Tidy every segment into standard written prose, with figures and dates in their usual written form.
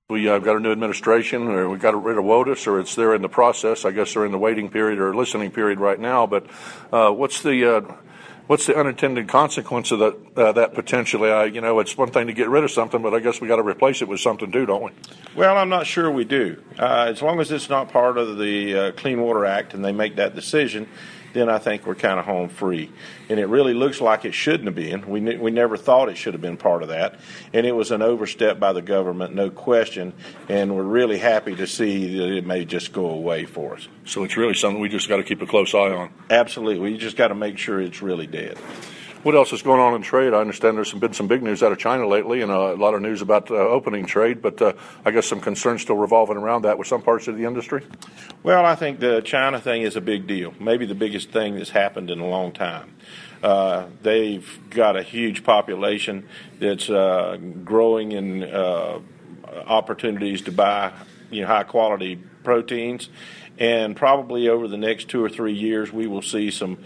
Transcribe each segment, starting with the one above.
We got a new administration, or we got rid of WOTUS, or they're in the process. I guess they're in the waiting period or listening period right now. But what's the unintended consequence of that potentially? It's one thing to get rid of something, but I guess we got to replace it with something too, don't we? Well, I'm not sure we do. As long as it's not part of the Clean Water Act and they make that decision, then I think we're kind of home free. And it really looks like it shouldn't have been. We never thought it should have been part of that. And it was an overstep by the government, no question. And we're really happy to see that it may just go away for us. So it's really something we just got to keep a close eye on. Absolutely. You just got to make sure it's really dead. What else is going on in trade? I understand there's been some big news out of China lately, and a lot of news about opening trade, but I guess some concerns still revolving around that with some parts of the industry. Well, I think the China thing is a big deal, maybe the biggest thing that's happened in a long time. They've got a huge population that's growing in opportunities to buy high-quality proteins, and probably over the next 2 or 3 years we will see some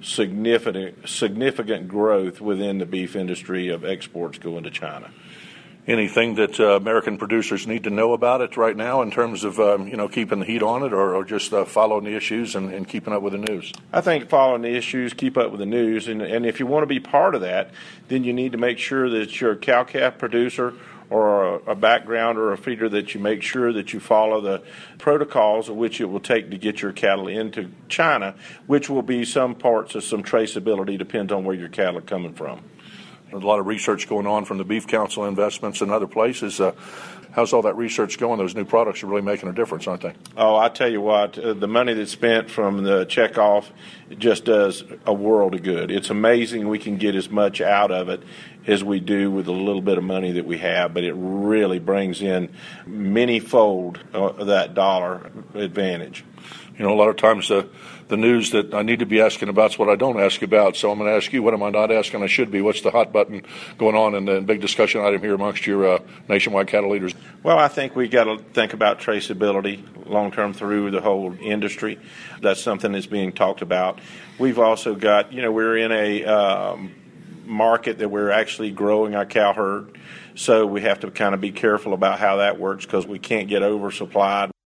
significant growth within the beef industry of exports going to China. Anything that American producers need to know about it right now in terms of keeping the heat on it, or just following the issues and keeping up with the news? I think following the issues, keep up with the news, and if you want to be part of that, then you need to make sure that you're a cow-calf producer or a background or a feeder, that you make sure that you follow the protocols of which it will take to get your cattle into China, which will be some parts of some traceability, depends on where your cattle are coming from. There's a lot of research going on from the Beef Council investments and other places. How's all that research going? Those new products are really making a difference, aren't they? Oh, I tell you what, the money that's spent from the checkoff just does a world of good. It's amazing we can get as much out of it as we do with a little bit of money that we have, but it really brings in many-fold that dollar advantage. A lot of times the news that I need to be asking about is what I don't ask about. So I'm going to ask you, what am I not asking I should be? What's the hot button going on in the big discussion item here amongst your nationwide cattle leaders? Well, I think we got to think about traceability long-term through the whole industry. That's something that's being talked about. We've also got, we're in a market that we're actually growing our cow herd. So we have to kind of be careful about how that works, because we can't get oversupplied.